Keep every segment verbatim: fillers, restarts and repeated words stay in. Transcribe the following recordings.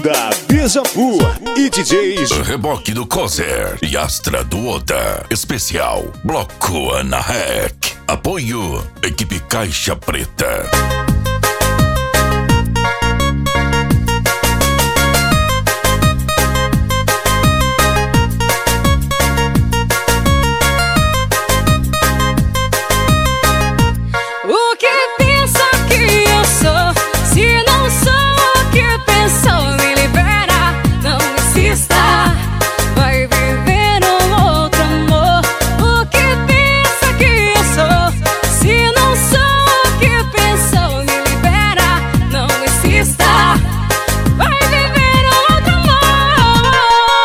Banda Déjà Vu e D Js Reboque do Kozer e Astra do Oda. Especial Bloco Ana Rec. Apoio Equipe Caixa Preta. O que pensa que eu sou? Se não sou o que pensou, me libera, não insista. Vai viver um outro amor. O que pensa que eu sou? Se não sou o que pensou, me libera, não insista. Vai viver outro amor.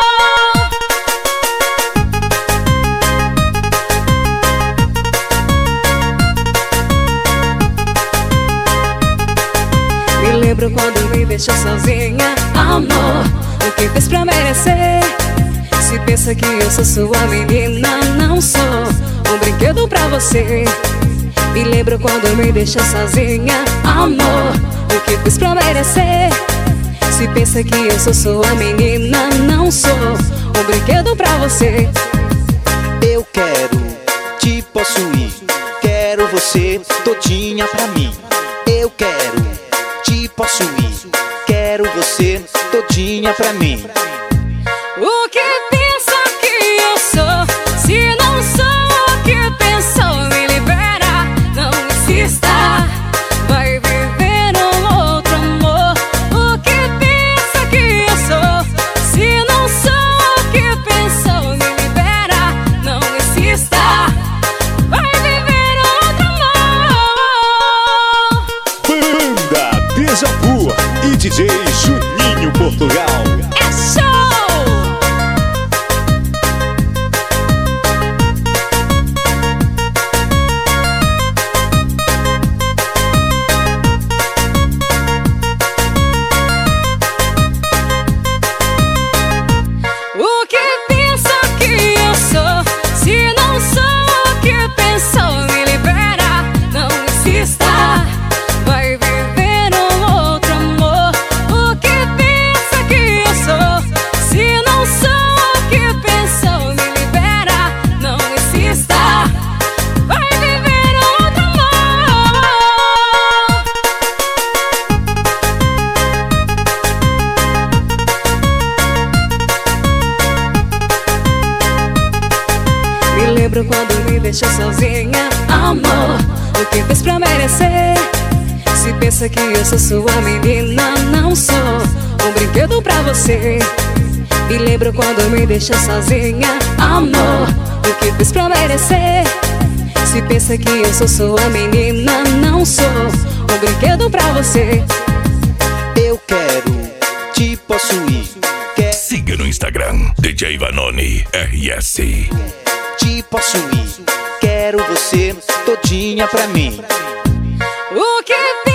Me lembro quando me deixou sozinha, amor. O que fez pra merecer? Se pensa que eu sou sua menina, não sou um brinquedo pra você. Me lembro quando me deixou sozinha, amor. O que fez pra merecer? Se pensa que eu sou sua menina, não sou um brinquedo pra você. Eu quero te possuir, quero você todinha pra mim. Eu quero te possuir, quero você todinha pra mim. O que pensa que eu sou? Se não sou o que pensou, me libera, não insista. Vai viver um outro amor. O que pensa que eu sou? Se não sou o que pensou, me libera, não insista. Vai viver outro amor. Banda Déjà Vu e D J Juninho Portugal. É show! O que pensa que eu sou? Se não sou o que pensou, me libera, não insista. Vai viver um outro amor. O que pensa que eu sou? Se não sou o que pensou, me libera, não insista. Vai viver outro amor. Me lembro quando me deixou sozinha, amor. O que fez pra merecer? Se pensa que eu sou sua menina, não sou um brinquedo pra você. Me lembro quando me deixou sozinha, amor. O que fez pra merecer? Se pensa que eu sou sua menina, não sou um brinquedo pra você. Eu quero te possuir, quero Siga no Instagram D J Vanoni R S. te possuir, quero você todinha pra mim. O que